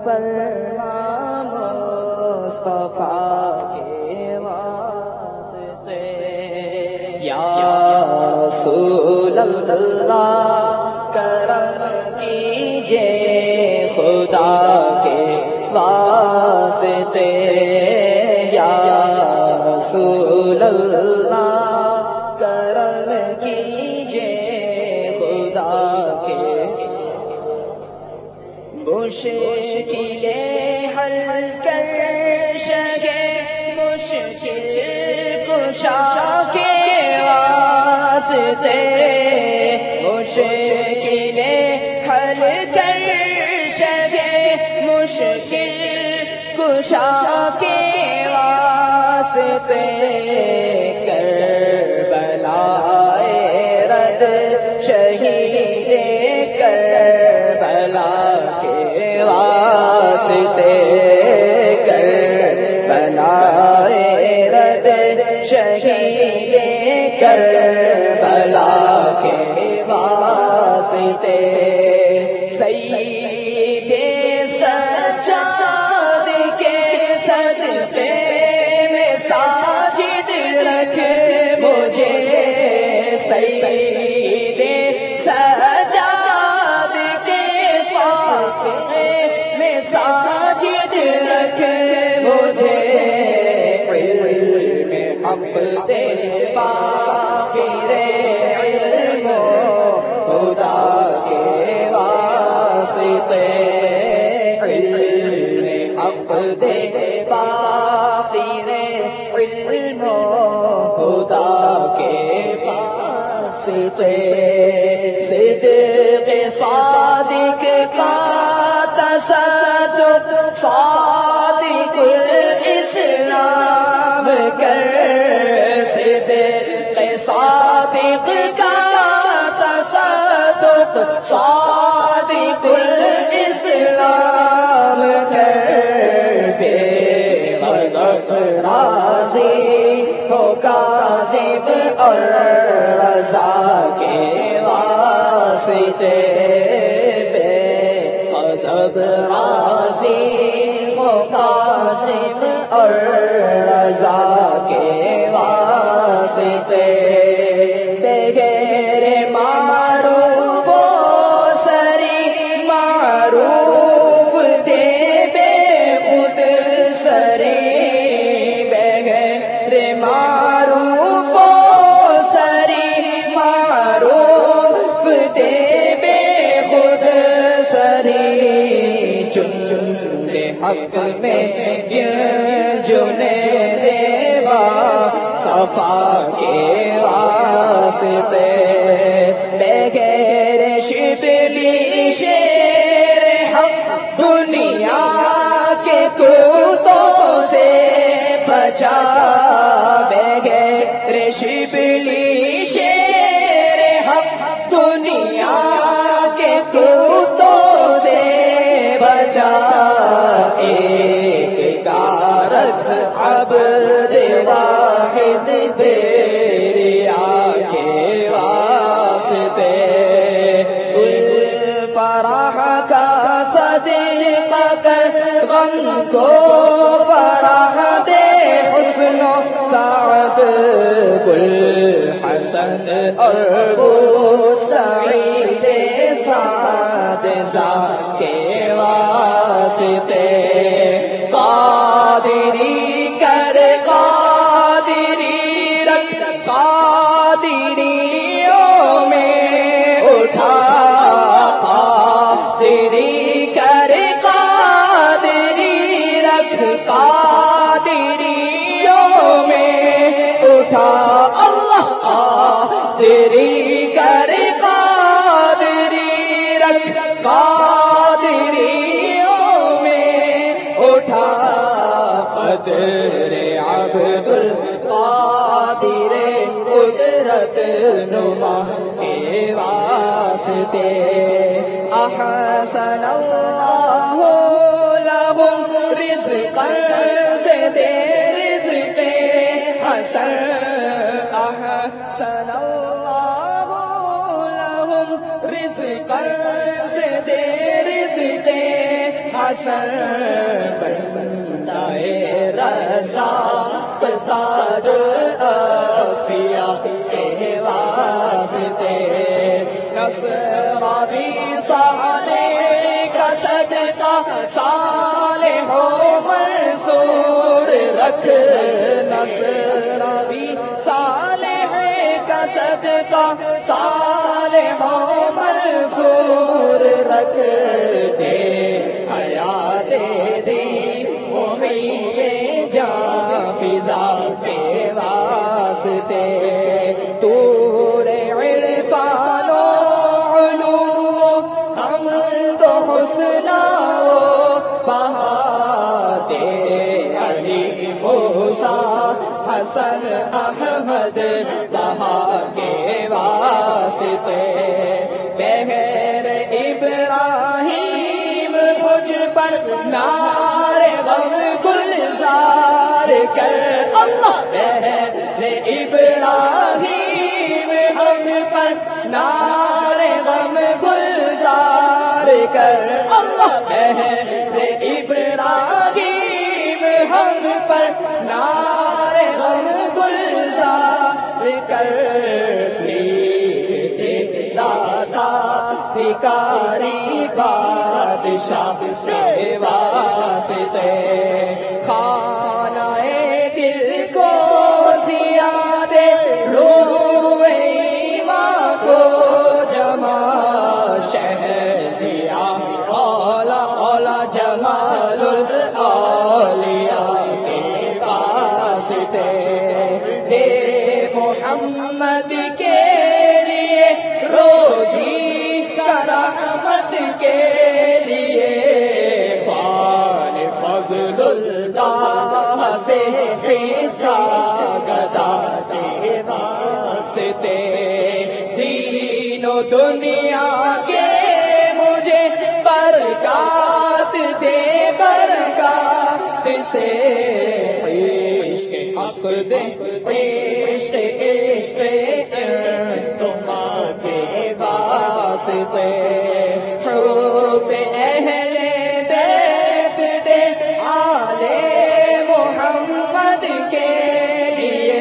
فرما مصطفیٰ کے واسطے یا رسول اللہ کرم کیجئے خدا کے واسطے یا رسول اللہ کرم کیجئے خدا کے مشکلیں حل کر سکے مشکل کشا کے واسطے مشکلیں حل کر سکے مشکل کشا کے واسطے کربلا رد شہید کربلا کے واسطے کربلا رد شہید کربلا کے واسطے سید سجاد کے صدقے میں ساجد رکھ مجھے سید سجاد کے صدقے میں ساجد رکھ مجھے علم حق دے باقر علم خدا کے واسطے علم حق دے باقر علم خدا کے واسطے صدق صادق کا تصدق صادق الاسلام کر صدق صادق کا تصدق صادق الاسلام کر بے غضب راضی ہو کاظم اور رضا کے واسطے بے غضب راضی ہو کاظم اور رضا کے واسطے بغیر معروف و سری معروف دے بے خود سری بغیر معروف و سری معروف دے بے خود سری چن چن دے حق میں جنے دیوا صفا کے واسطے بغیر شبلی شیر حق دنیا کے کوتوں سے بچا بغیر شبلی شیر حق دنیا کے کوتوں سے بچا ایک کارت عبد واحد بیریا کے واسطے فرح کا صدقہ کر غم کو فرح دے حسن و سعد گل حسن اور بو سعید سعد کے واسطے قادری کر قادری رکھ قادریوں میں اٹھا قادری کر قادری رکھ قادریوں میں اٹھا اللہ قادری کر قادری رکھ قادریوں میں اٹھا قدر عبد القادر قدرت نما کے واسطے احسن اللہ لهم رزقا سے دے رزق حسن احسن اللہ لهم رزقا سے دے رزق حسن بندائے رضا تاج الاسفیاء کے واسطے نصرابی صالح کا صدقہ صالح و منصور رکھ نصرابی صالح کا صدقہ صالح و منصور رکھ دے حیات دی محیِ جان فضا کے واسطے طور عرفان و علوم ہم تو حسنا بہاتے علی موسیٰ حسن احمد بہا کے واسطے بہر ابراہیم مجھ پر نار غم گلزار کر اللہ بہر ابراہیم ہم پر نار غم گلزار کر اللہ بہر ابراہیم ہم پر نار غم گلزار کر داتا بھکاری بادشاہ کے واسطے خانہ دل کو زیادہ روح ایمان کو جمع شہر ضیا اولا اولا جمال الاولیاء کے واسطے دے محمد کے لیے روزی کا رحمت کے لیے خوان فضل اللہ سے حصہ گدا کے واسطے دین و دنیا کے مجھے برکات دے برکات سے عشق حق دے عشق عشق تمہاں کے واسطے حب اہل بیت دے آل محمد کے لیے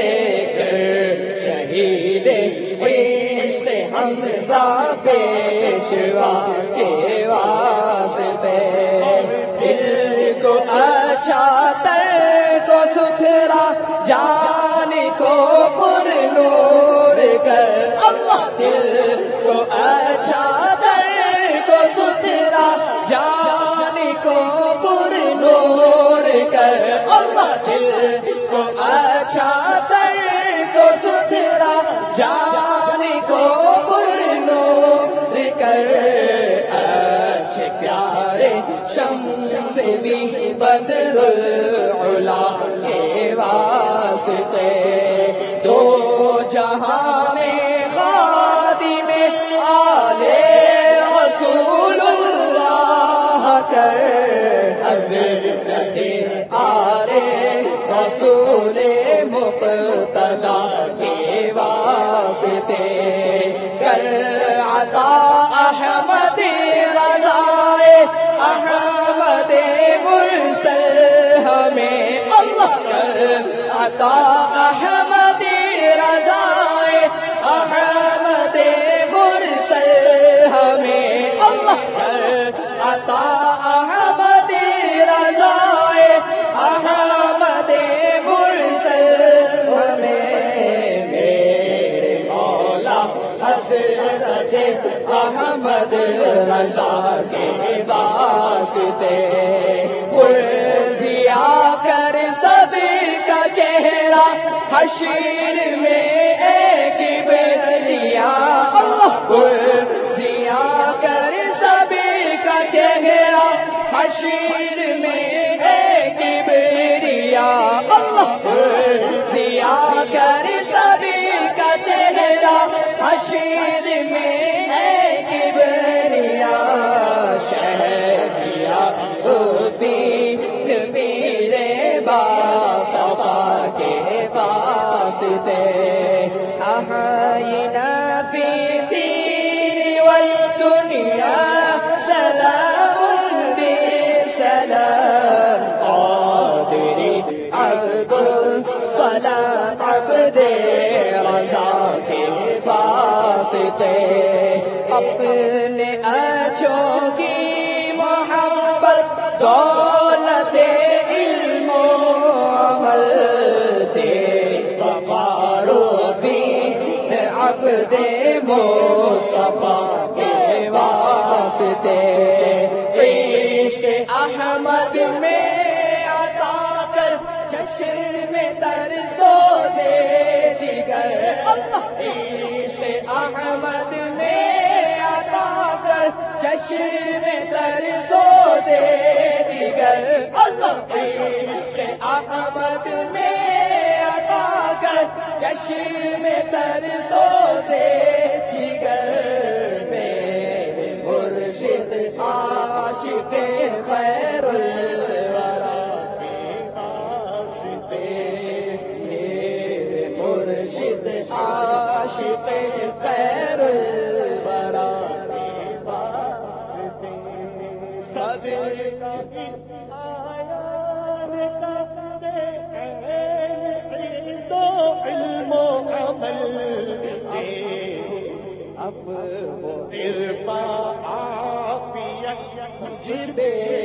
شہید عشق حمزہ پیشوا کے واسطے دل کو اچھا تر کو ستھرا جان کو پر نور کر اللہ دل کو اچھا تر کو ستھرا جان کو پر نور کر اللہ دل کو اچھا تر کو ستھرا جان کو پر نور کر اچھے پیارے شمس بھی بدر العلا کے واسطے دو جہاں میں خادم آل رسول اللہ کر حضرت آل رسول مقتدی کے واسطے کر عطا احمد رضائے احمد مرسل ہمیں اللہ کر عطا احمد رضائے احمد مرسل ہمیں اللہ کر عطا احمد رضائے احمد مرسل ہمیں میرے مولا حضرت احمد رضا کے واسطے پرزیا کر سب کا چہرہ حشر میں ایک کبریا اللہ پرزیا کر سب کا چہرہ حشر میں ایک کبریا اللہ پرزیا کر سب کا چہرہ حشر میں ایک کبریا شہر سیاہ الدین میرے باصفا کے واسطے احینا فی الدین والدنیا سلام واسطے اپنے اچھوں کی محبت دولت علم و عمل تیری بقارو دین عبد مصطفیٰ کے واسطے عشق احمد میں عطا کر چشم تر سوزے جگر عشق احمد میں عطا کر چشم تر سوزے جگر عشق احمد میں عطا کر چشم تر سوزے جگر میرے مرشد عاشق خیر الورا کے واسطے میرے مرشد عاشق خیر الورا کے واسطے صدقہ علم و عمل اب وہ عرفان عافیت مجھ پہ